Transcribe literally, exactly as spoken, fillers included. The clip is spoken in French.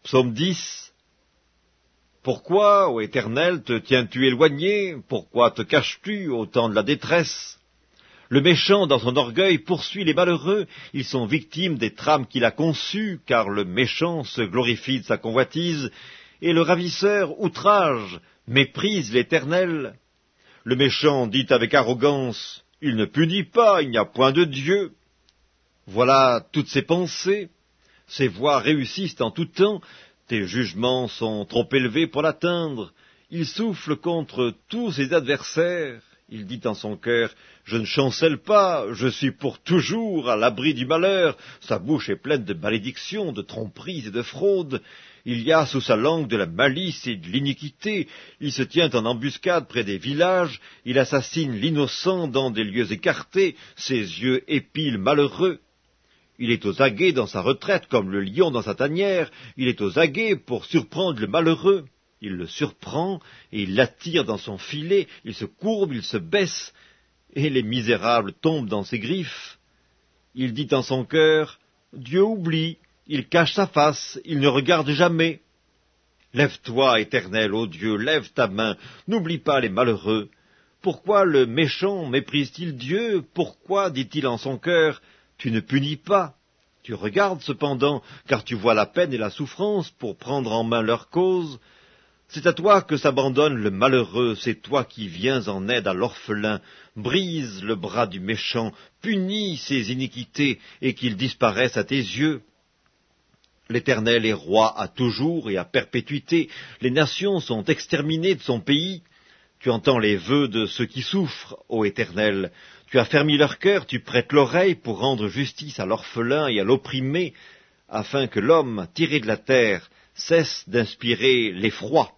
Psaume dix. Pourquoi, ô Éternel, te tiens-tu éloigné? Pourquoi te caches-tu au temps de la détresse? Le méchant, dans son orgueil, poursuit les malheureux. Ils sont victimes des trames qu'il a conçues, car le méchant se glorifie de sa convoitise, et le ravisseur outrage, méprise l'Éternel. Le méchant dit avec arrogance, « Il ne punit pas, il n'y a point de Dieu. » Voilà toutes ses pensées. Ses voies réussissent en tout temps. Tes jugements sont trop élevés pour l'atteindre. Il souffle contre tous ses adversaires. Il dit en son cœur, « Je ne chancelle pas, je suis pour toujours à l'abri du malheur. » Sa bouche est pleine de malédictions, de tromperies et de fraudes. Il y a sous sa langue de la malice et de l'iniquité. Il se tient en embuscade près des villages. Il assassine l'innocent dans des lieux écartés. Ses yeux épient le malheureux. Il est aux aguets dans sa retraite, comme le lion dans sa tanière. Il est aux aguets pour surprendre le malheureux. Il le surprend et il l'attire dans son filet. Il se courbe, il se baisse, et les misérables tombent dans ses griffes. Il dit en son cœur, « Dieu oublie, il cache sa face, il ne regarde jamais. » Lève-toi, Éternel, ô Dieu, lève ta main, n'oublie pas les malheureux. Pourquoi le méchant méprise-t-il Dieu? Pourquoi, dit-il en son cœur, « Tu ne punis pas ?» Tu regardes cependant, car tu vois la peine et la souffrance pour prendre en main leur cause. C'est à toi que s'abandonne le malheureux, c'est toi qui viens en aide à l'orphelin. Brise le bras du méchant, punis ses iniquités, et qu'il disparaisse à tes yeux. L'Éternel est roi à toujours et à perpétuité. Les nations sont exterminées de son pays. Tu entends les vœux de ceux qui souffrent, ô Éternel. Tu as fermi leur cœur, tu prêtes l'oreille pour rendre justice à l'orphelin et à l'opprimé, afin que l'homme, tiré de la terre, cesse d'inspirer l'effroi.